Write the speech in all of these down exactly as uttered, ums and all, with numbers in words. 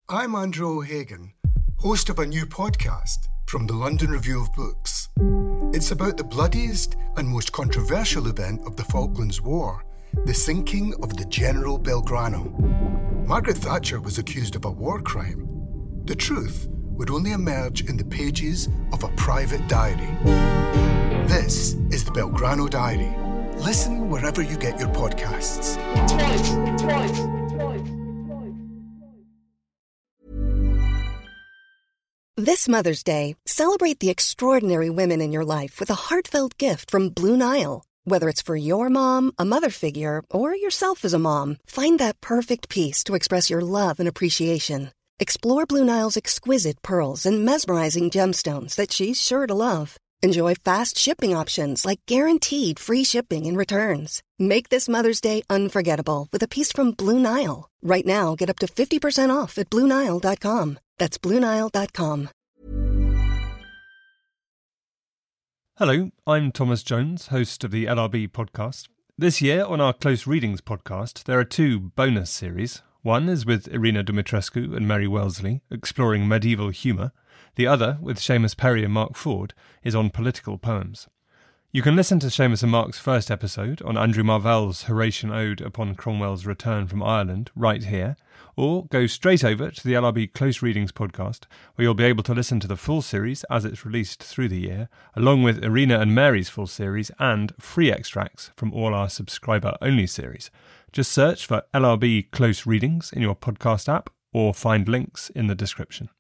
I'm Andrew O'Hagan, host of a new podcast from the London Review of Books. It's about the bloodiest and most controversial event of the Falklands War, the sinking of the General Belgrano. Margaret Thatcher was accused of a war crime. The truth would only emerge in the pages of a private diary. This is the Belgrano Diary. Listen wherever you get your podcasts. Twice, twice, twice, twice. This Mother's Day, celebrate the extraordinary women in your life with a heartfelt gift from Blue Nile. Whether it's for your mom, a mother figure, or yourself as a mom, find that perfect piece to express your love and appreciation. Explore Blue Nile's exquisite pearls and mesmerizing gemstones that she's sure to love. Enjoy fast shipping options like guaranteed free shipping and returns. Make this Mother's Day unforgettable with a piece from Blue Nile. Right now, get up to fifty percent off at Blue Nile dot com. That's Blue Nile dot com. Hello, I'm Thomas Jones, host of the L R B podcast. This year on our Close Readings podcast, there are two bonus series. One is with Irina Dumitrescu and Mary Wellesley, exploring medieval humour. The other, with Seamus Perry and Mark Ford, is on political poems. You can listen to Seamus and Mark's first episode on Andrew Marvell's Horatian Ode upon Cromwell's return from Ireland right here, or go straight over to the L R B Close Readings podcast, where you'll be able to listen to the full series as it's released through the year, along with Irina and Mary's full series and free extracts from all our subscriber-only series. Just search for L R B Close Readings in your podcast app or find links in the description.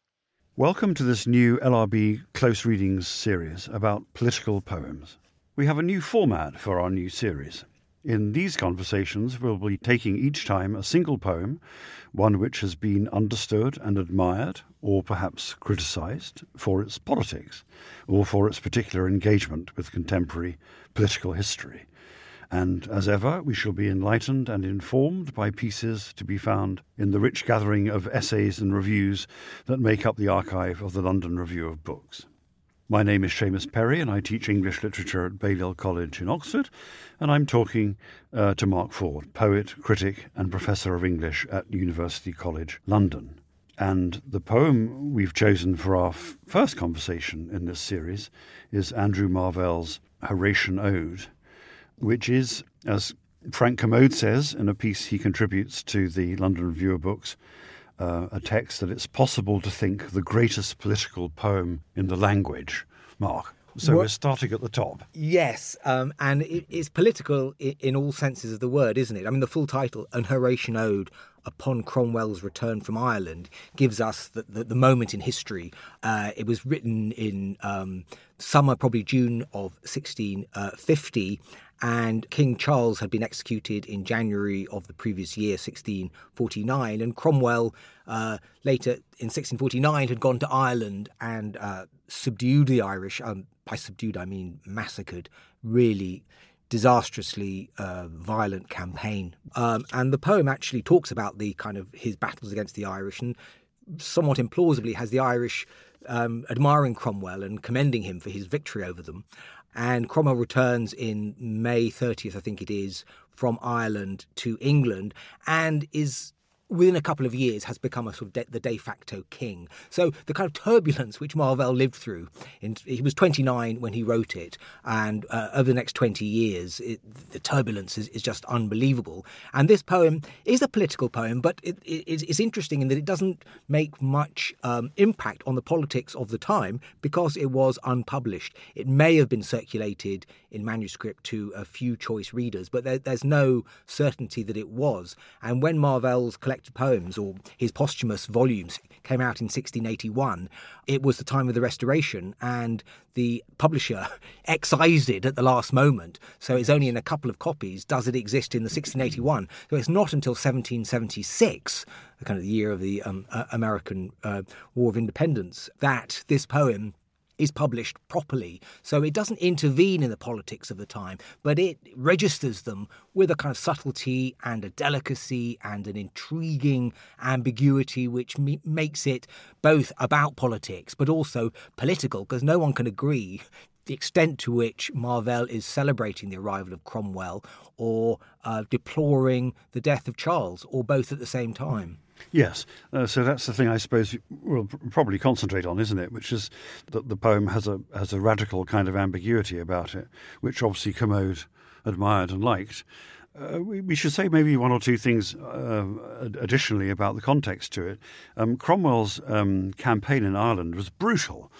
Welcome to this new L R B Close Readings series about political poems. We have a new format for our new series. In these conversations, we'll be taking each time a single poem, one which has been understood and admired, or perhaps criticised, for its politics, or for its particular engagement with contemporary political history. And as ever, we shall be enlightened and informed by pieces to be found in the rich gathering of essays and reviews that make up the archive of the London Review of Books. My name is Seamus Perry, and I teach English literature at Balliol College in Oxford, and I'm talking uh, to Mark Ford, poet, critic, and professor of English at University College London. And the poem we've chosen for our f- first conversation in this series is Andrew Marvell's Horatian Ode, which is, as Frank Kermode says in a piece he contributes to the London Review of Books, uh, a text that it's possible to think the greatest political poem in the language. Mark, so What? we're starting at the top. Yes, um, and it, it's political in, in all senses of the word, isn't it? I mean, the full title, An Horatian Ode upon Cromwell's return from Ireland, gives us the, the, the moment in history. Uh, it was written in um, summer, probably June of sixteen fifty, and King Charles had been executed in January of the previous year, sixteen forty-nine, and Cromwell uh, later in sixteen forty-nine had gone to Ireland and uh, subdued the Irish. Um, by subdued, I mean massacred, really disastrously uh, violent campaign. Um, and the poem actually talks about the kind of his battles against the Irish, and somewhat implausibly has the Irish um, admiring Cromwell and commending him for his victory over them. And Cromwell returns in May thirtieth, I think it is, from Ireland to England, and is, within a couple of years, has become a sort of de- the de facto king. So the kind of turbulence which Marvell lived through, in, he was twenty-nine when he wrote it, and uh, over the next twenty years, it, the turbulence is, is just unbelievable. And this poem is a political poem, but it, it, it's interesting in that it doesn't make much um, impact on the politics of the time because it was unpublished. It may have been circulated in manuscript to a few choice readers, but there, there's no certainty that it was. And when Marvell's collected poems, or his posthumous volumes, came out in sixteen eighty-one, it was the time of the Restoration, and the publisher excised it at the last moment. So it's only in a couple of copies does it exist in the sixteen eighty-one. So it's not until seventeen seventy-six, the kind of the year of the um, uh, American uh, War of Independence, that this poem is published properly. So it doesn't intervene in the politics of the time, but it registers them with a kind of subtlety and a delicacy and an intriguing ambiguity which me- makes it both about politics but also political, because no one can agree the extent to which Marvell is celebrating the arrival of Cromwell or uh, deploring the death of Charles, or both at the same time. Yes, uh, so that's the thing I suppose we'll probably concentrate on, isn't it? Which is that the poem has a has a radical kind of ambiguity about it, which obviously Kermode admired and liked. Uh, we, we should say maybe one or two things uh, additionally about the context to it. Um, Cromwell's um, campaign in Ireland was brutal.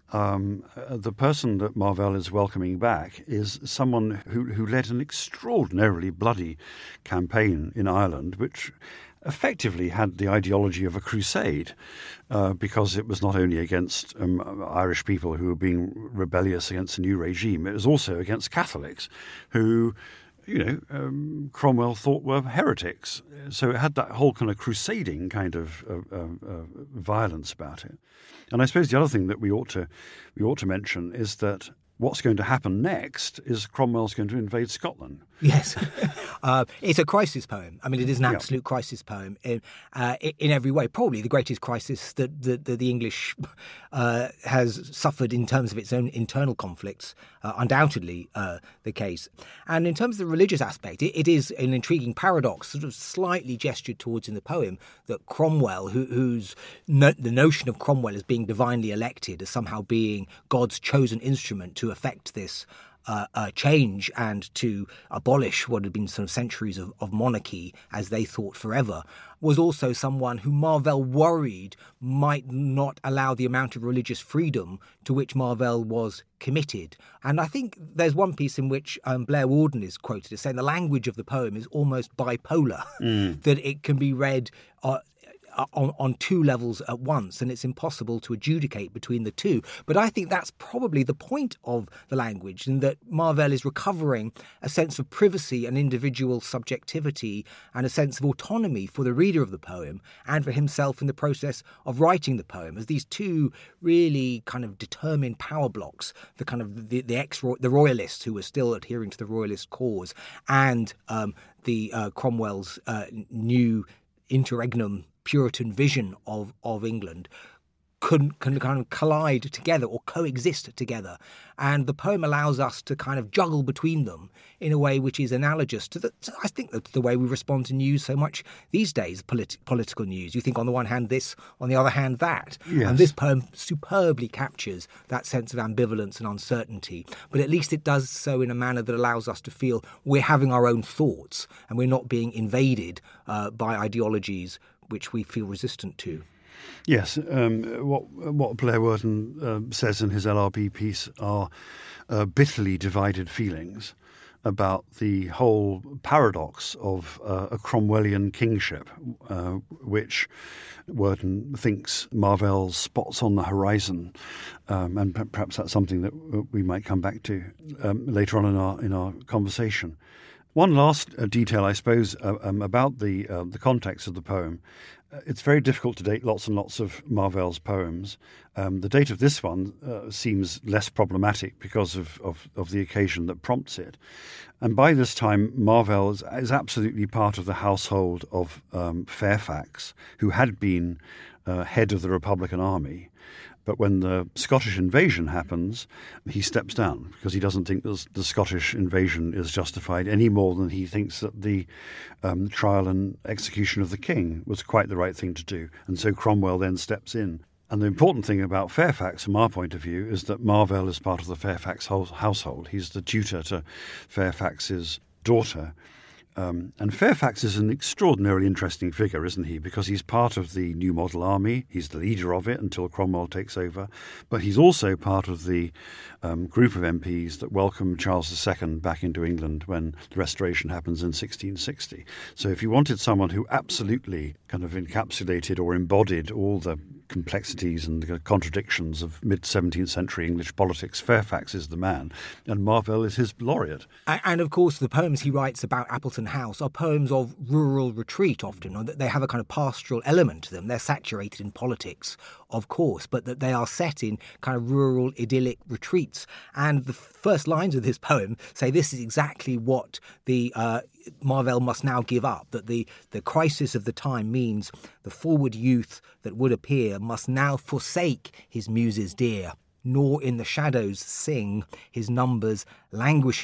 Um, uh, the person that Marvell is welcoming back is someone who, who led an extraordinarily bloody campaign in Ireland, which effectively had the ideology of a crusade, uh, because it was not only against um, Irish people who were being rebellious against a new regime, it was also against Catholics who, you know, um, Cromwell thought were heretics. So it had that whole kind of crusading kind of uh, uh, uh, violence about it. And I suppose the other thing that we ought to we ought to mention is that what's going to happen next is Cromwell's going to invade Scotland. Yes. uh, it's a crisis poem. I mean, it is an Yeah. absolute crisis poem in, uh, in every way. Probably the greatest crisis that, that, that the English uh, has suffered in terms of its own internal conflicts, uh, undoubtedly uh, the case. And in terms of the religious aspect, it, it is an intriguing paradox, sort of slightly gestured towards in the poem, that Cromwell, who, whose no, the notion of Cromwell as being divinely elected, as somehow being God's chosen instrument to effect this Uh, uh, change and to abolish what had been sort of centuries of, of monarchy as they thought forever, was also someone who Marvell worried might not allow the amount of religious freedom to which Marvell was committed. And I think there's one piece in which um, Blair Warden is quoted as saying the language of the poem is almost bipolar, mm. that it can be read uh, On, on two levels at once, and it's impossible to adjudicate between the two. But I think that's probably the point of the language, in that Marvell is recovering a sense of privacy and individual subjectivity and a sense of autonomy for the reader of the poem and for himself in the process of writing the poem, as these two really kind of determined power blocks, the kind of the, the ex the royalists who were still adhering to the royalist cause, and um, the uh, Cromwell's uh, new interregnum Puritan vision of, of England can, can kind of collide together or coexist together. And the poem allows us to kind of juggle between them in a way which is analogous to, the, to I think, the, the way we respond to news so much these days, politi- political news. You think on the one hand this, on the other hand that. Yes. And this poem superbly captures that sense of ambivalence and uncertainty. But at least it does so in a manner that allows us to feel we're having our own thoughts and we're not being invaded uh, by ideologies which we feel resistant to. Yes, um, what what Blair Warden uh, says in his L R B piece are uh, bitterly divided feelings about the whole paradox of uh, a Cromwellian kingship, uh, which Warden thinks Marvell spots on the horizon, um, and p- perhaps that's something that we might come back to um, later on in our in our conversation. One last uh, detail, I suppose, uh, um, about the uh, the context of the poem. Uh, it's very difficult to date lots and lots of Marvell's poems. Um, the date of this one uh, seems less problematic because of, of, of the occasion that prompts it. And by this time, Marvell is, is absolutely part of the household of um, Fairfax, who had been uh, head of the Republican Army. But when the Scottish invasion happens, he steps down because he doesn't think that the Scottish invasion is justified any more than he thinks that the um, trial and execution of the king was quite the right thing to do. And so Cromwell then steps in. And the important thing about Fairfax, from our point of view, is that Marvell is part of the Fairfax household. He's the tutor to Fairfax's daughter. Um, and Fairfax is an extraordinarily interesting figure, isn't he? Because he's part of the New Model Army. He's the leader of it until Cromwell takes over. But he's also part of the um, group of M Ps that welcome Charles the Second back into England when the Restoration happens in sixteen sixty. So if you wanted someone who absolutely kind of encapsulated or embodied all the complexities and the contradictions of mid-seventeenth century English politics, Fairfax is the man, and Marvell is his laureate. And of course, the poems he writes about Appleton House are poems of rural retreat often, or that they have a kind of pastoral element to them. They're saturated in politics, of course, but that they are set in kind of rural, idyllic retreats. And the first lines of this poem say this is exactly what the uh, Marvell must now give up, that the, the crisis of the time means the forward youth that would appear must now forsake his muses dear, nor in the shadows sing his numbers languishing.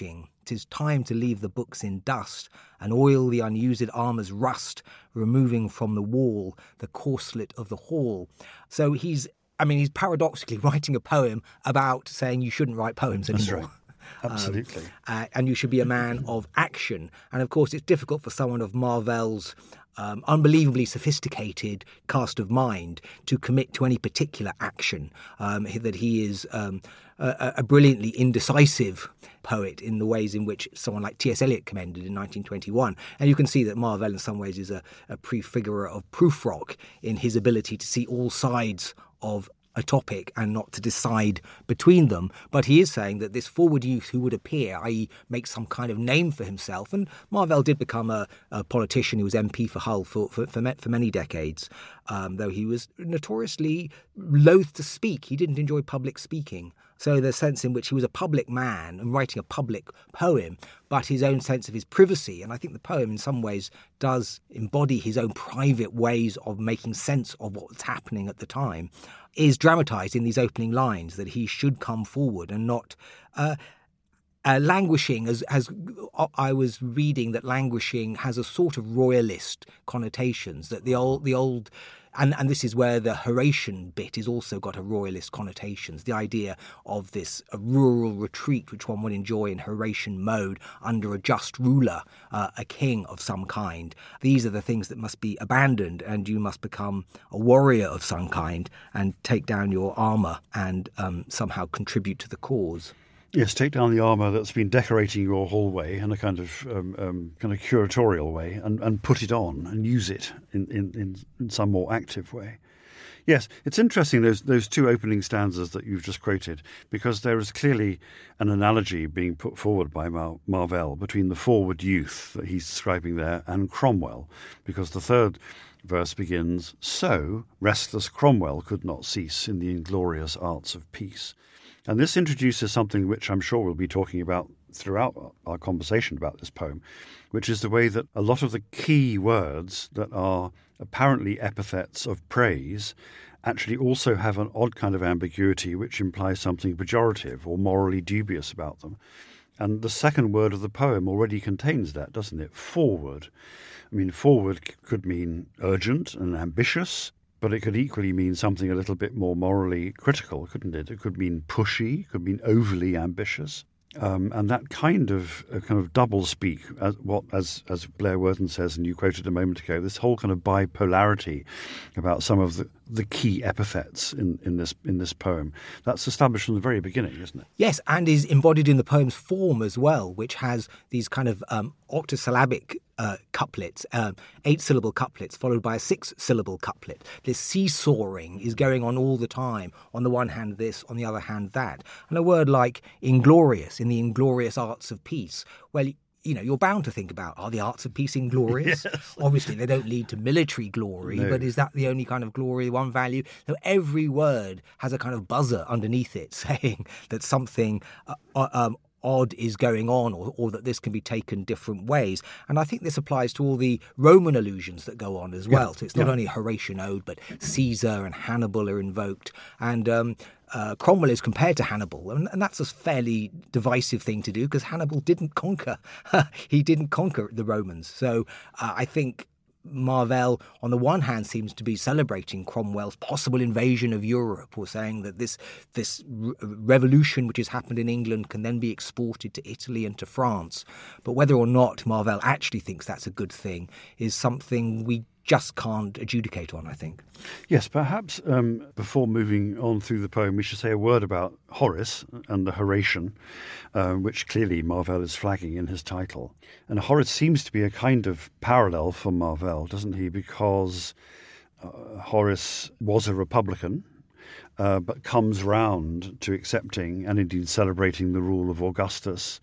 'Tis time to leave the books in dust and oil the unused armour's rust, removing from the wall the corslet of the hall. So he's, I mean, he's paradoxically writing a poem about saying you shouldn't write poems anymore. That's right. Absolutely. Um, uh, and you should be a man of action. And of course, it's difficult for someone of Marvell's um, unbelievably sophisticated cast of mind to commit to any particular action. Um, that he is um, a, a brilliantly indecisive poet in the ways in which someone like T S Eliot commended in nineteen twenty-one. And you can see that Marvell in some ways is a, a prefigurer of Prufrock in his ability to see all sides of a topic and not to decide between them. But he is saying that this forward youth who would appear, that is make some kind of name for himself, and Marvell did become a, a politician. He was M P for Hull for, for, for, for many decades, um, though he was notoriously loath to speak. He didn't enjoy public speaking. So the sense in which he was a public man and writing a public poem, but his own sense of his privacy, and I think the poem in some ways does embody his own private ways of making sense of what's happening at the time, is dramatised in these opening lines, that he should come forward and not uh, uh, languishing, as, as I was reading, that languishing has a sort of royalist connotations, that the old, the old and, and this is where the Horatian bit is also got a royalist connotations, the idea of this a rural retreat which one would enjoy in Horatian mode under a just ruler, uh, a king of some kind. These are the things that must be abandoned, and you must become a warrior of some kind and take down your armour and um, somehow contribute to the cause. Yes, take down the armour that's been decorating your hallway in a kind of um, um, kind of curatorial way, and, and put it on and use it in, in, in, in some more active way. Yes, it's interesting, those those two opening stanzas that you've just quoted, because there is clearly an analogy being put forward by Mar- Marvell between the forward youth that he's describing there and Cromwell, because the third verse begins, "So restless Cromwell could not cease in the inglorious arts of peace." And this introduces something which I'm sure we'll be talking about throughout our conversation about this poem, which is the way that a lot of the key words that are apparently epithets of praise actually also have an odd kind of ambiguity which implies something pejorative or morally dubious about them. And the second word of the poem already contains that, doesn't it? Forward. I mean, forward c- could mean urgent and ambitious, but it could equally mean something a little bit more morally critical, couldn't it? It could mean pushy, it could mean overly ambitious. Um, and that kind of uh, kind of double speak, as what as as Blair Worton says, and you quoted a moment ago, this whole kind of bipolarity about some of the, the key epithets in, in this in this poem, that's established from the very beginning, isn't it? Yes, and is embodied in the poem's form as well, which has these kind of um, octosyllabic uh, couplets, uh, eight-syllable couplets, followed by a six-syllable couplet. This seesawing is going on all the time. On the one hand this, on the other hand that. And a word like inglorious, in the inglorious arts of peace, well, you know, you're bound to think about, are the arts of peace inglorious? Yes. Obviously, they don't lead to military glory, no. But is that the only kind of glory one value? So every word has a kind of buzzer underneath it saying that something uh, um, odd is going on, or, or that this can be taken different ways. And I think this applies to all the Roman allusions that go on as well. Yeah. So it's not yeah. only a Horatian ode, but Caesar and Hannibal are invoked. And um, uh, Cromwell is compared to Hannibal. And, and that's a fairly divisive thing to do, because Hannibal didn't conquer. He didn't conquer the Romans. So uh, I think Marvell, on the one hand, seems to be celebrating Cromwell's possible invasion of Europe, or saying that this this re- revolution which has happened in England can then be exported to Italy and to France. But whether or not Marvell actually thinks that's a good thing is something we just can't adjudicate on, I think. Yes, perhaps um, before moving on through the poem, we should say a word about Horace and the Horatian, uh, which clearly Marvell is flagging in his title. And Horace seems to be a kind of parallel for Marvell, doesn't he? Because uh, Horace was a Republican, uh, but comes round to accepting and indeed celebrating the rule of Augustus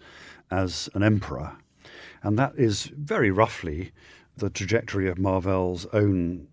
as an emperor. And that is very roughly the trajectory of Marvell's own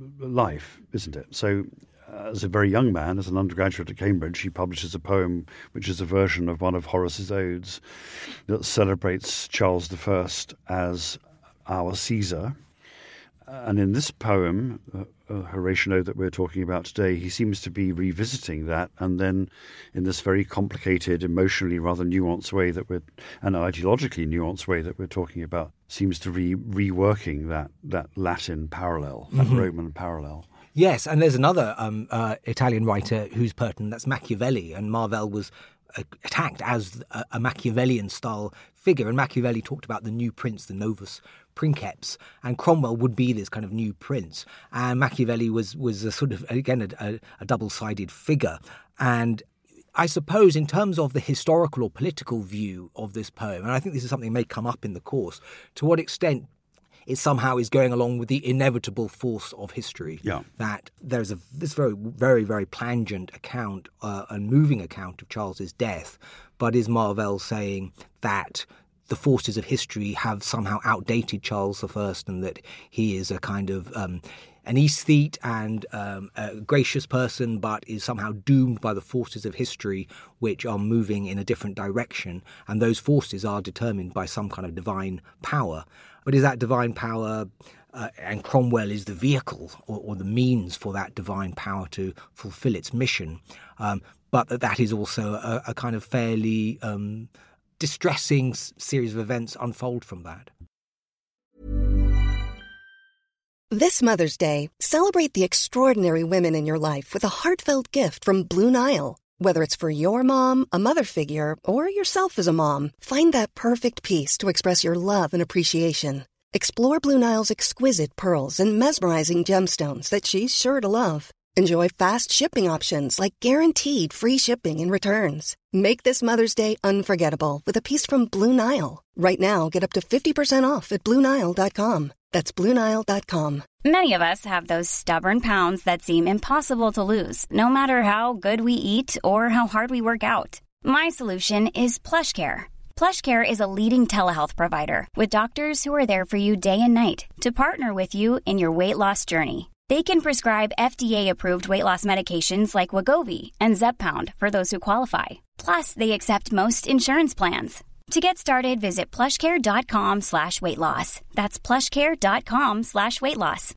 life, isn't it? So as a very young man, as an undergraduate at Cambridge, he publishes a poem which is a version of one of Horace's odes that celebrates Charles the First as our Caesar. And in this poem, uh, uh, Horatian Ode that we're talking about today, he seems to be revisiting that, and then in this very complicated, emotionally rather nuanced way that we're, and ideologically nuanced way that we're talking about, seems to be reworking that, that Latin parallel, that mm-hmm. Roman parallel. Yes, and there's another um, uh, Italian writer who's pertinent, that's Machiavelli, and Marvell was uh, attacked as a, a Machiavellian-style figure, and Machiavelli talked about the new prince, the novus princeps, and Cromwell would be this kind of new prince, and Machiavelli was was a sort of, again, a, a, a double-sided figure, and I suppose in terms of the historical or political view of this poem, and I think this is something that may come up in the course, to what extent it somehow is going along with the inevitable force of history. Yeah. That there's a this very, very, very plangent account uh, and moving account of Charles's death, but is Marvell saying that the forces of history have somehow outdated Charles the First, and that he is a kind of um, an aesthete and um, a gracious person, but is somehow doomed by the forces of history which are moving in a different direction, and those forces are determined by some kind of divine power. But is that divine power, uh, and Cromwell is the vehicle or, or the means for that divine power to fulfill its mission, um, but that that is also a, a kind of fairly um, distressing s- series of events unfold from that. This Mother's Day, celebrate the extraordinary women in your life with a heartfelt gift from Blue Nile. Whether it's for your mom, a mother figure, or yourself as a mom, find that perfect piece to express your love and appreciation. Explore Blue Nile's exquisite pearls and mesmerizing gemstones that she's sure to love. Enjoy fast shipping options like guaranteed free shipping and returns. Make this Mother's Day unforgettable with a piece from Blue Nile. Right now, get up to fifty percent off at Blue Nile dot com. That's Blue Nile dot com. Many of us have those stubborn pounds that seem impossible to lose, no matter how good we eat or how hard we work out. My solution is PlushCare. PlushCare is a leading telehealth provider with doctors who are there for you day and night to partner with you in your weight loss journey. They can prescribe F D A-approved weight loss medications like Wegovy and Zepbound for those who qualify. Plus, they accept most insurance plans. To get started, visit plushcare.com slash weight loss. That's plushcare.com slash weight loss.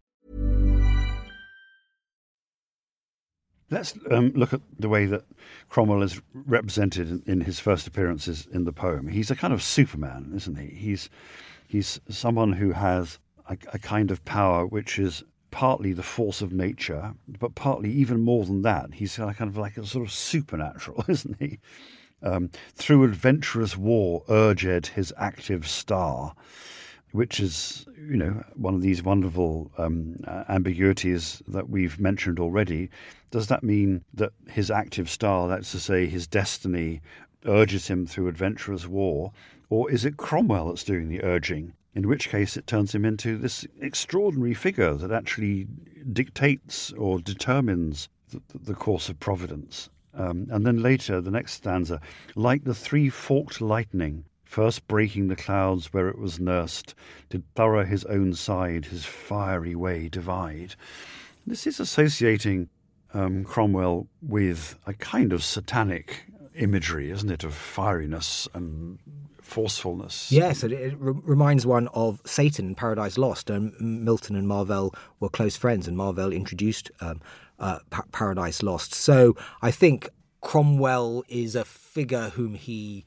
Let's um, look at the way that Cromwell is represented in, in his first appearances in the poem. He's a kind of Superman, isn't he? He's he's someone who has a, a kind of power which is partly the force of nature, but partly even more than that. He's kind of like a sort of supernatural, isn't he? Um, through adventurous war urged his active star, which is, you know, one of these wonderful um, ambiguities that we've mentioned already. Does that mean that his active star, that's to say his destiny, urges him through adventurous war? Or is it Cromwell that's doing the urging? In which case it turns him into this extraordinary figure that actually dictates or determines the, the course of providence. Um, and then later, the next stanza, like the three-forked lightning, first breaking the clouds where it was nursed, did thorough his own side, his fiery way divide. This is associating um, Cromwell with a kind of satanic imagery, isn't it, of fieriness and forcefulness. Yes, it, it re- reminds one of Satan in Paradise Lost. Um, Milton and Marvell were close friends, and Marvell introduced um, uh, pa- Paradise Lost. So I think Cromwell is a figure whom he,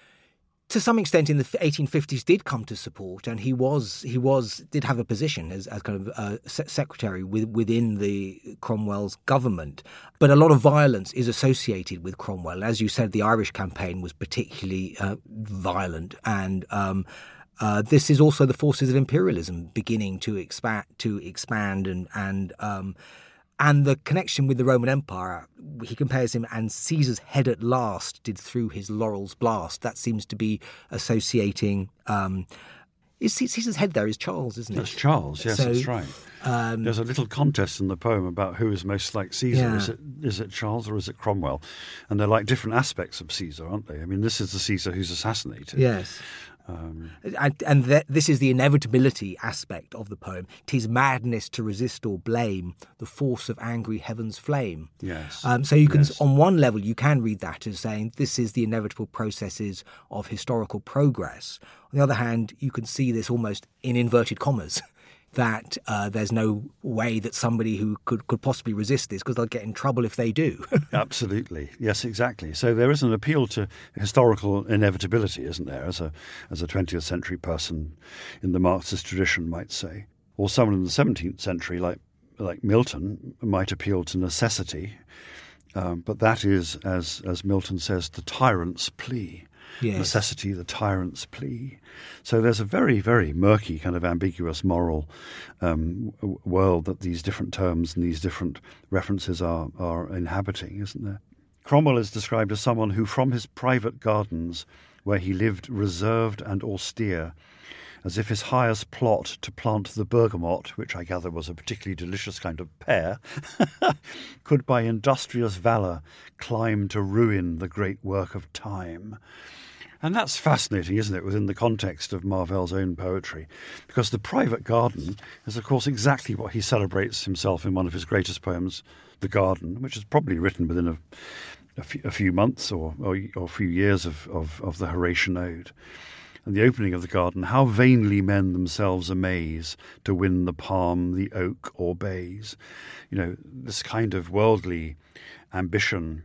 to some extent, in the eighteen fifties did come to support, and he was he was did have a position as, as kind of uh, secretary with, within the Cromwell's government. But a lot of violence is associated with Cromwell. As you said, the Irish campaign was particularly uh, violent, and um, uh, this is also the forces of imperialism beginning to expand, to expand, and and. Um, And the connection with the Roman Empire, he compares him, and Caesar's head at last did through his laurels blast. That seems to be associating. Um, is Caesar's head there is Charles, isn't it? That's Charles, yes, so, that's right. Um, There's a little contest in the poem about who is most like Caesar. Yeah. Is it is it Charles or is it Cromwell? And they're like different aspects of Caesar, aren't they? I mean, this is the Caesar who's assassinated. Yes. Um, and and th- this is the inevitability aspect of the poem. 'Tis madness to resist or blame the force of angry heaven's flame. Yes. Um, so you can, yes. on one level, you can read that as saying this is the inevitable processes of historical progress. On the other hand, you can see this almost in inverted commas. that uh, there's no way that somebody who could, could possibly resist this, because they'll get in trouble if they do. Absolutely. Yes, exactly. So there is an appeal to historical inevitability, isn't there, as a as a twentieth century person in the Marxist tradition might say. Or someone in the seventeenth century like like Milton might appeal to necessity. Um, but that is, as as Milton says, the tyrant's plea. Yes. Necessity, the tyrant's plea. So there's a very, very murky kind of ambiguous moral um, w- world that these different terms and these different references are, are inhabiting, isn't there? Cromwell is described as someone who, from his private gardens, where he lived reserved and austere, as if his highest plot to plant the bergamot, which I gather was a particularly delicious kind of pear, could by industrious valour climb to ruin the great work of time. And that's fascinating, isn't it, within the context of Marvell's own poetry? Because the private garden is, of course, exactly what he celebrates himself in one of his greatest poems, The Garden, which is probably written within a, a, few, a few months or, or, or a few years of, of, of the Horatian Ode. And the opening of the garden, how vainly men themselves amaze to win the palm, the oak, or bays. You know, this kind of worldly ambition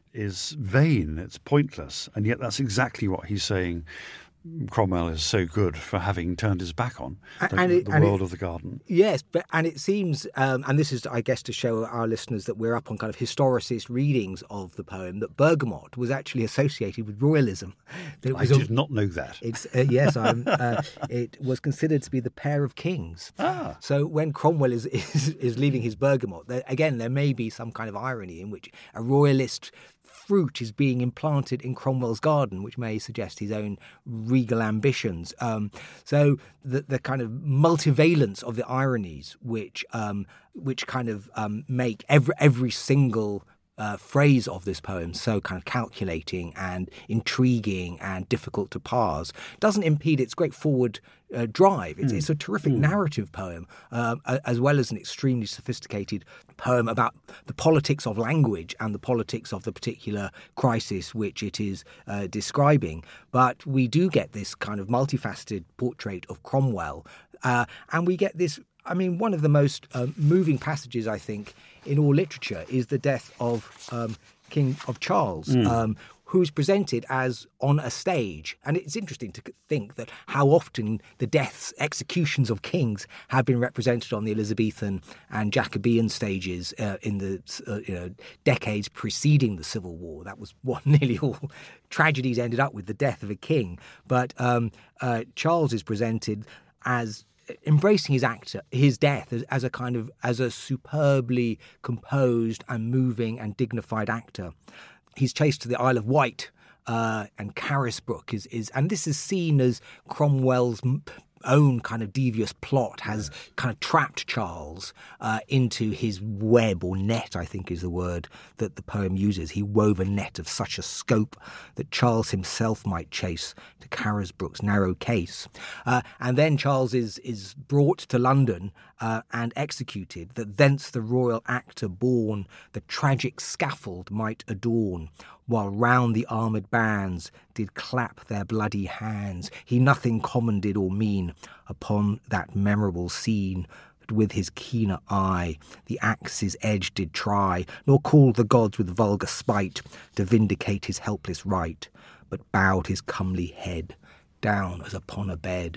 is vain, it's pointless, and yet that's exactly what he's saying Cromwell is so good for having turned his back on, the, and it, the and world it, of the garden. Yes, but and it seems, um, and this is, I guess, to show our listeners that we're up on kind of historicist readings of the poem, that bergamot was actually associated with royalism. That it was I did a, not know that. It's uh, yes, I'm, uh, it was considered to be the pair of kings. Ah. So when Cromwell is is, is leaving his bergamot, there, again, there may be some kind of irony in which a royalist fruit is being implanted in Cromwell's garden, which may suggest his own regal ambitions. Um, so the the kind of multivalence of the ironies, which um, which kind of um, make every every single Uh, phrase of this poem so kind of calculating and intriguing and difficult to parse, doesn't impede its great forward uh, drive. It's, mm. it's a terrific mm. narrative poem, uh, as well as an extremely sophisticated poem about the politics of language and the politics of the particular crisis which it is uh, describing. But we do get this kind of multifaceted portrait of Cromwell, uh, and we get this, I mean, one of the most um, moving passages, I think, in all literature is the death of um, King of Charles, mm. um, who is presented as on a stage. And it's interesting to think that how often the deaths, executions of kings have been represented on the Elizabethan and Jacobean stages uh, in the uh, you know, decades preceding the Civil War. That was what nearly all tragedies ended up with, the death of a king. But um, uh, Charles is presented as embracing his actor, his death as, as a kind of as a superbly composed and moving and dignified actor. He's chased to the Isle of Wight, uh, and Carisbrooke is is, and this is seen as Cromwell's own kind of devious plot has yes. kind of trapped Charles uh, into his web, or net, I think is the word that the poem uses. He wove a net of such a scope that Charles himself might chase to Carisbrooke's narrow case. Uh, and then Charles is is brought to London uh, and executed, that thence the royal actor born the tragic scaffold might adorn, while round the armoured bands did clap their bloody hands. He nothing common did or mean upon that memorable scene, but with his keener eye the axe's edge did try, nor called the gods with vulgar spite to vindicate his helpless right, but bowed his comely head down as upon a bed.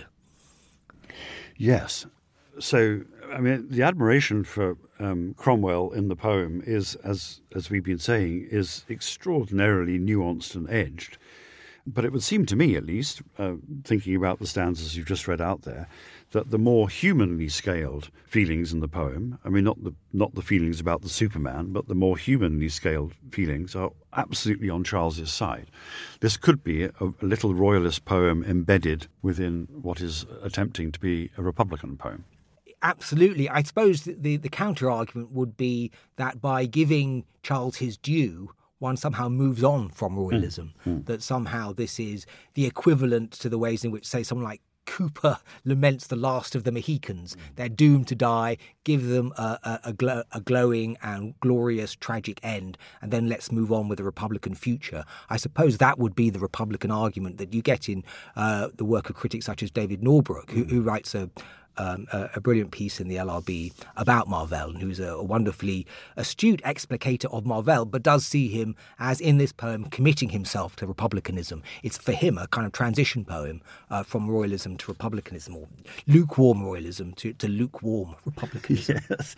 Yes. So, I mean, the admiration for um, Cromwell in the poem is, as as we've been saying, is extraordinarily nuanced and edged. But it would seem to me, at least, uh, thinking about the stanzas you've just read out there, that the more humanly scaled feelings in the poem, I mean, not the not the feelings about the Superman, but the more humanly scaled feelings are absolutely on Charles's side. This could be a, a little royalist poem embedded within what is attempting to be a Republican poem. Absolutely. I suppose the, the counter-argument would be that by giving Charles his due, one somehow moves on from royalism, mm. Mm. that somehow this is the equivalent to the ways in which, say, someone like Cooper laments the last of the Mohicans. Mm. They're doomed to die, give them a, a, a, glow, a glowing and glorious tragic end, and then let's move on with a Republican future. I suppose that would be the Republican argument that you get in uh, the work of critics such as David Norbrooke, who, who writes a um, a, a brilliant piece in the L R B about Marvell, and who's a, a wonderfully astute explicator of Marvell, but does see him as, in this poem, committing himself to republicanism. It's for him a kind of transition poem uh, from royalism to republicanism, or lukewarm royalism to, to lukewarm republicanism. Yes.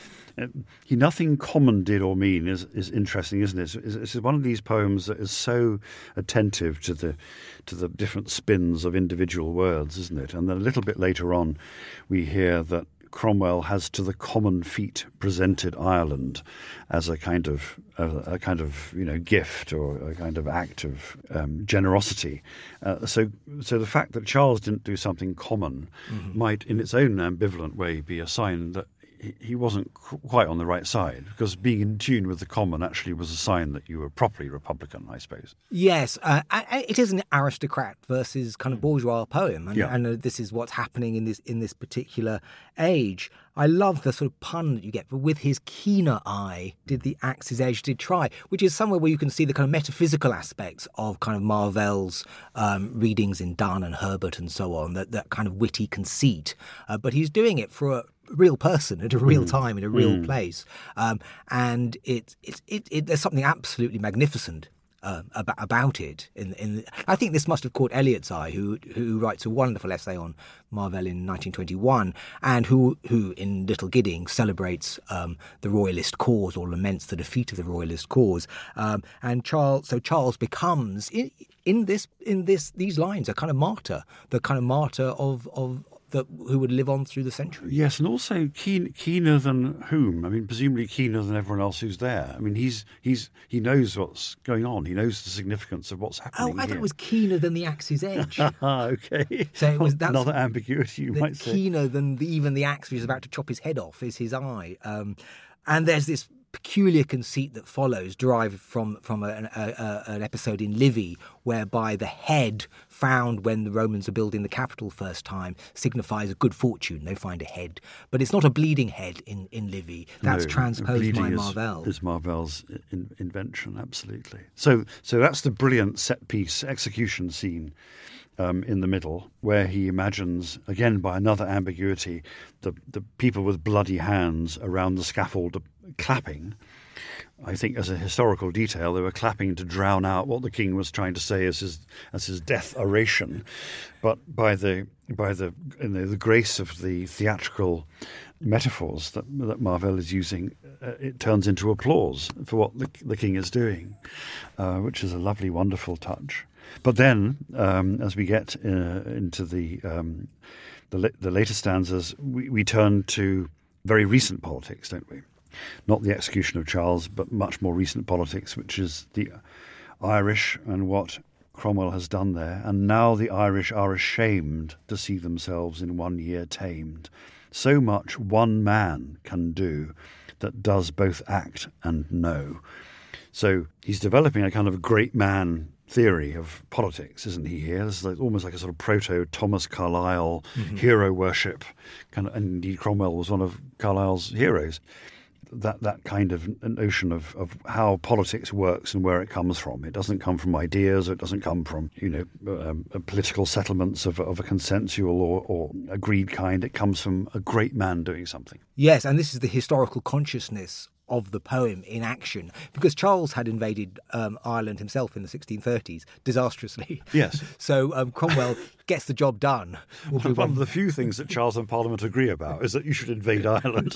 Um, he, nothing common did or mean is, is interesting, isn't it? It's, it's one of these poems that is so attentive to the to the different spins of individual words, isn't it? And then a little bit later on, we hear that Cromwell has to the common feet presented Ireland as a kind of a, a kind of you know gift or a kind of act of um, generosity. Uh, so so the fact that Charles didn't do something common mm-hmm. might, in its own ambivalent way, be a sign that he wasn't quite on the right side, because being in tune with the common actually was a sign that you were properly Republican, I suppose. Yes, uh, it is an aristocrat versus kind of bourgeois poem, and, yeah. and uh, this is what's happening in this in this particular age. I love the sort of pun that you get, but with his keener eye did the axe's edge did try, which is somewhere where you can see the kind of metaphysical aspects of kind of Marvell's um, readings in Donne and Herbert and so on, that, that kind of witty conceit. Uh, but he's doing it for a real person at a real mm. time in a real mm. place, um, and it, it, it, it, there's something absolutely magnificent uh, about, about it. In, in I think this must have caught Eliot's eye, who who writes a wonderful essay on Marvell in nineteen twenty-one, and who who in Little Gidding celebrates um, the royalist cause, or laments the defeat of the royalist cause. Um, and Charles, so Charles becomes in, in this in this these lines a kind of martyr, the kind of martyr of of. That, who would live on through the century. Yes, and also keen, keener than whom? I mean, presumably keener than everyone else who's there. I mean, he's he's he knows what's going on. He knows the significance of what's happening. Oh, I here. thought it was keener than the axe's edge. Okay. So it was that's another ambiguity, you might say. Keener than the, even the axe which is about to chop his head off is his eye. Um, and there's this peculiar conceit that follows, derived from from a, a, a, an episode in Livy, whereby the head found when the Romans are building the Capitol first time signifies a good fortune. They find a head, but it's not a bleeding head in, in Livy. That's no, transposed by is, Marvell. Is Marvell's in, invention, absolutely. So, so that's the brilliant set piece execution scene. Um, in the middle, where he imagines, again by another ambiguity, the, the people with bloody hands around the scaffold clapping. I think as a historical detail, they were clapping to drown out what the king was trying to say as his as his death oration. But by the by the you know, the grace of the theatrical metaphors that that Marvell is using, uh, it turns into applause for what the, the king is doing, uh, which is a lovely, wonderful touch. But then, um, as we get uh, into the um, the, the later stanzas, we, we turn to very recent politics, don't we? Not the execution of Charles, but much more recent politics, which is the Irish and what Cromwell has done there. And now the Irish are ashamed to see themselves in one year tamed. So much one man can do that does both act and know. So he's developing a kind of great man theory of politics, isn't he? Here, this is like, almost like a sort of proto Thomas Carlyle mm-hmm. hero worship, kind of. And indeed, Cromwell was one of Carlyle's heroes. That that kind of notion of, of how politics works and where it comes from. It doesn't come from ideas. It doesn't come from you know um, political settlements of, of a consensual or, or agreed kind. It comes from a great man doing something. Yes, and this is the historical consciousness of the poem in action, because Charles had invaded um, Ireland himself in the sixteen thirties disastrously. Yes. So um, Cromwell gets the job done. One, one, one of the few things that Charles and Parliament agree about is that you should invade Ireland.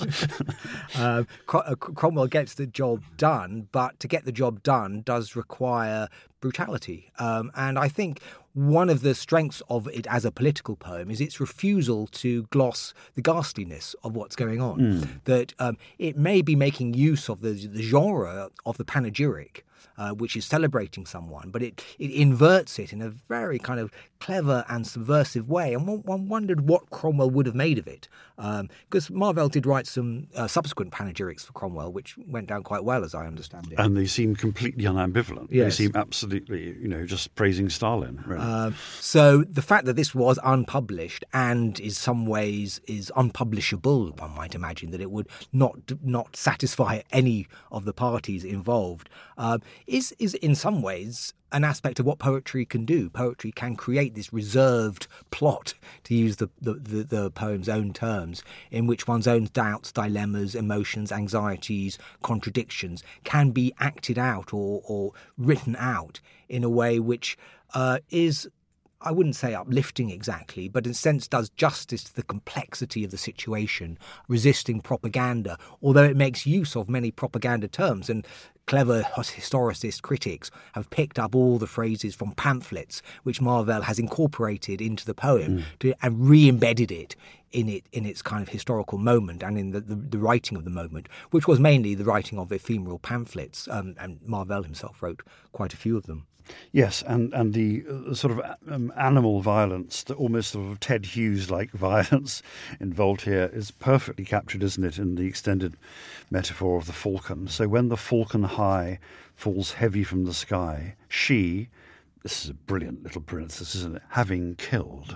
uh, Crom- Cromwell gets the job done, but to get the job done does require brutality. Um, and I think one of the strengths of it as a political poem is its refusal to gloss the ghastliness of what's going on. Mm. That um, it may be making use of the, the genre of the panegyric, uh, which is celebrating someone, but it, it inverts it in a very kind of clever and subversive way. And one, one wondered what Cromwell would have made of it. Because um, Marvell did write some uh, subsequent panegyrics for Cromwell, which went down quite well, as I understand it. And they seem completely unambivalent. Yes. They seem absolutely, you know, just praising Stalin. Really. Um, so the fact that this was unpublished and in some ways is unpublishable, one might imagine that it would not not satisfy any of the parties involved, um, is is in some ways an aspect of what poetry can do. Poetry can create this reserved plot, to use the, the, the, the poem's own terms, in which one's own doubts, dilemmas, emotions, anxieties, contradictions can be acted out or, or written out in a way which uh, is, I wouldn't say uplifting exactly, but in a sense does justice to the complexity of the situation, resisting propaganda, although it makes use of many propaganda terms. And clever historicist critics have picked up all the phrases from pamphlets, which Marvell has incorporated into the poem mm. to, and re-embedded it in it in its kind of historical moment and in the, the, the writing of the moment, which was mainly the writing of ephemeral pamphlets. Um, and Marvell himself wrote quite a few of them. Yes, and, and the uh, sort of um, animal violence, the almost sort of Ted Hughes-like violence involved here is perfectly captured, isn't it, in the extended metaphor of the falcon. So when the falcon high falls heavy from the sky, she, this is a brilliant little princess, isn't it, having killed,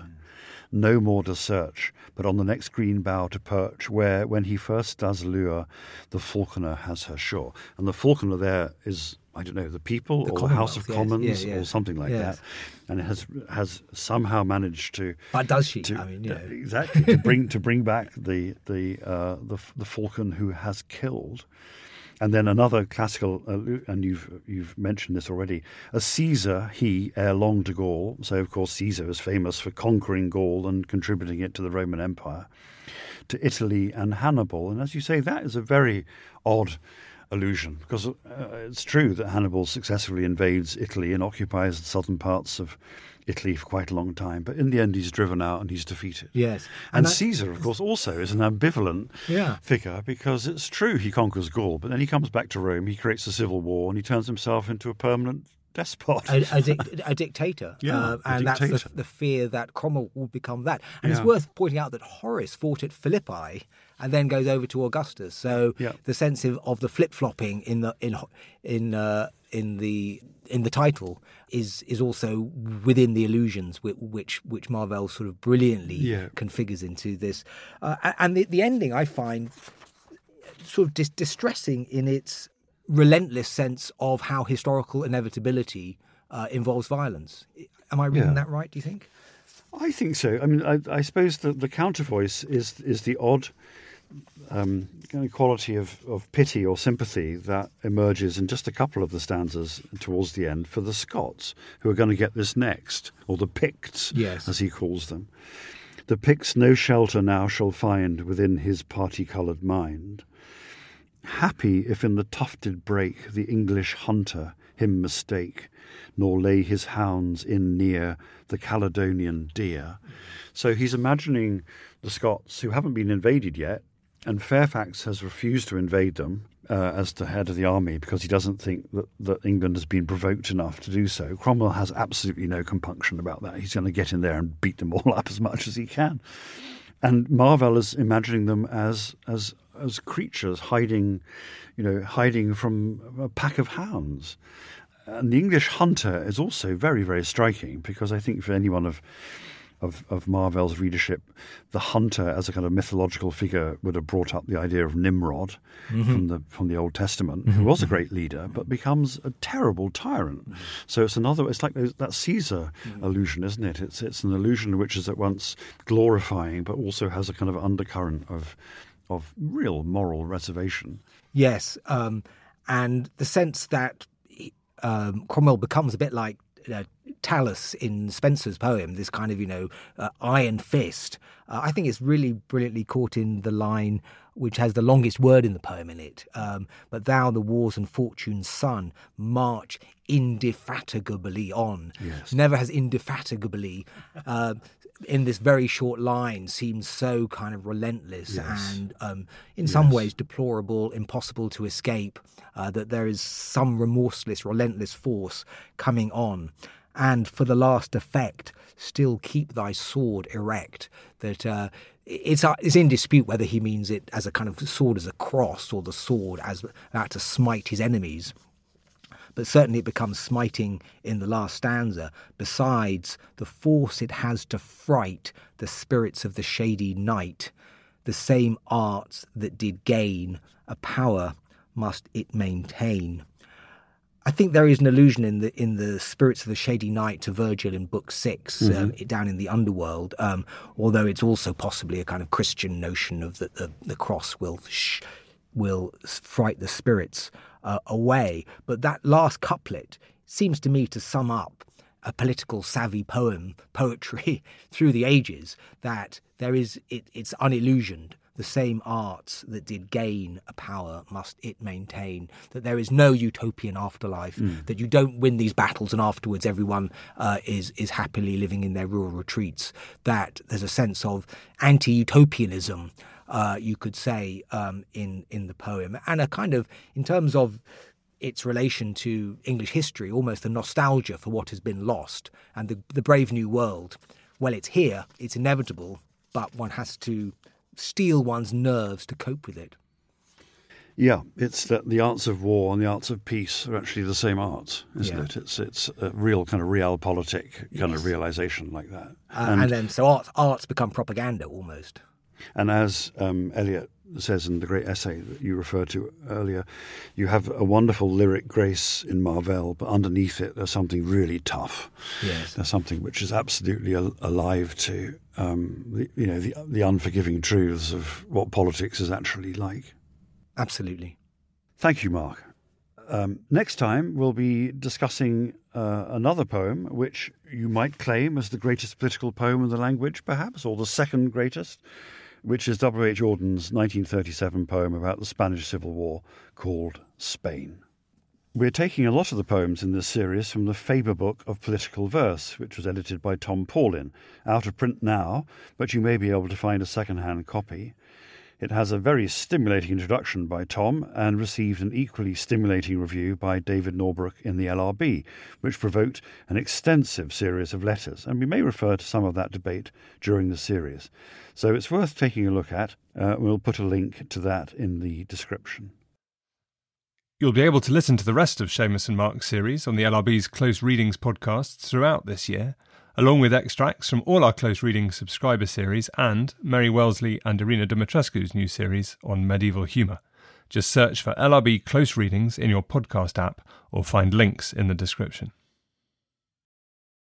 no more to search, but on the next green bough to perch, where, when he first does lure, the falconer has her sure. And the falconer there is, I don't know, the people the or House of yes, Commons yeah, yeah. or something like yes. that, and it has has somehow managed to. But does she? To, I mean, you know. exactly to bring to bring back the the uh, the the falcon who has killed, and then another classical, uh, and you've you've mentioned this already. A Caesar he ere long to Gaul. So of course Caesar is famous for conquering Gaul and contributing it to the Roman Empire, to Italy and Hannibal, and as you say, that is a very odd allusion, because uh, it's true that Hannibal successfully invades Italy and occupies the southern parts of Italy for quite a long time, but in the end he's driven out and he's defeated. Yes. And, and I, Caesar, of course, also is an ambivalent yeah. figure, because it's true he conquers Gaul, but then he comes back to Rome, he creates a civil war, and he turns himself into a permanent despot. A, a, dic- a dictator. Yeah, uh, a and dictator. that's the, the fear that Cromwell will become that. And Yeah. it's worth pointing out that Horace fought at Philippi and then goes over to Augustus. So Yeah. the sense of, of the flip-flopping in the in in uh, in the in the title is is also within the allusions which which, which Marvell sort of brilliantly Yeah. configures into this. Uh, and the, the ending I find sort of dis- distressing in its relentless sense of how historical inevitability uh, involves violence. Am I reading Yeah. that right, do you think? I think so. I mean, I, I suppose the, the countervoice is is the odd um, kind of quality of, of pity or sympathy that emerges in just a couple of the stanzas towards the end for the Scots, who are going to get this next, or the Picts, Yes. as he calls them. The Picts no shelter now shall find within his party-coloured mind. Happy if in the tufted brake the English hunter him mistake, nor lay his hounds in near the Caledonian deer. So he's imagining the Scots, who haven't been invaded yet, and Fairfax has refused to invade them uh, as the head of the army because he doesn't think that, that England has been provoked enough to do so. Cromwell has absolutely no compunction about that. He's going to get in there and beat them all up as much as he can. And Marvell is imagining them as as as creatures hiding, you know, hiding from a pack of hounds. And the English hunter is also very, very striking, because I think for anyone of of, of Marvell's readership, the hunter as a kind of mythological figure would have brought up the idea of Nimrod mm-hmm. from the from the Old Testament, mm-hmm. who was a great leader but becomes a terrible tyrant. Mm-hmm. So it's another. It's like those, that Caesar mm-hmm. illusion, isn't it? It's it's an illusion which is at once glorifying but also has a kind of undercurrent of of real moral reservation. Yes, um, and the sense that um, Cromwell becomes a bit like uh, Talus in Spenser's poem, this kind of, you know, uh, iron fist. Uh, I think it's really brilliantly caught in the line which has the longest word in the poem in it. Um, but thou, the wars and fortune's son, march indefatigably on. Yes. Never has indefatigably, uh, in this very short line, seems so kind of relentless Yes. and um, in some Yes. ways deplorable, impossible to escape, uh, that there is some remorseless, relentless force coming on. And for the last effect, still keep thy sword erect. That uh, it's uh, it's in dispute whether he means it as a kind of sword as a cross, or the sword as that to smite his enemies. But certainly it becomes smiting in the last stanza. Besides, the force it has to fright the spirits of the shady night, the same arts that did gain, a power must it maintain. I think there is an allusion in the in the Spirits of the Shady Night to Virgil in Book Six, mm-hmm. um, down in the underworld. Um, although it's also possibly a kind of Christian notion of that the, the cross will sh- will fright the spirits uh, away. But that last couplet seems to me to sum up a political savvy poem, poetry through the ages. That there is it, it's unillusioned. The same arts that did gain a power must it maintain, that there is no utopian afterlife, mm. that you don't win these battles and afterwards everyone uh, is is happily living in their rural retreats, that there's a sense of anti-utopianism, uh, you could say, um, in, in the poem, and a kind of, in terms of its relation to English history, almost a nostalgia for what has been lost, and the, the brave new world. Well, it's here, it's inevitable, but one has to steel one's nerves to cope with it. Yeah, it's that the arts of war and the arts of peace are actually the same arts, isn't yeah. it? It's it's a real kind of realpolitik kind yes. of realisation like that. Uh, and, and then so arts, arts become propaganda almost. And as um, Eliot says in the great essay that you referred to earlier, you have a wonderful lyric grace in Marvell, but underneath it there's something really tough. Yes. There's something which is absolutely al- alive to um, the, you know the, the unforgiving truths of what politics is actually like. Absolutely. Thank you, Mark. Um, next time we'll be discussing uh, another poem which you might claim as the greatest political poem in the language, perhaps, or the second greatest, which is W H Auden's nineteen thirty-seven poem about the Spanish Civil War called Spain. We're taking a lot of the poems in this series from the Faber Book of Political Verse, which was edited by Tom Paulin, out of print now, but you may be able to find a second-hand copy. It has a very stimulating introduction by Tom and received an equally stimulating review by David Norbrook in the L R B, which provoked an extensive series of letters, and we may refer to some of that debate during the series. So it's worth taking a look at. Uh, we'll put a link to that in the description. You'll be able to listen to the rest of Seamus and Mark's series on the L R B's Close Readings podcasts throughout this year, along with extracts from all our Close Readings subscriber series and Mary Wellesley and Irina Dumitrescu's new series on medieval humour. Just search for L R B Close Readings in your podcast app or find links in the description.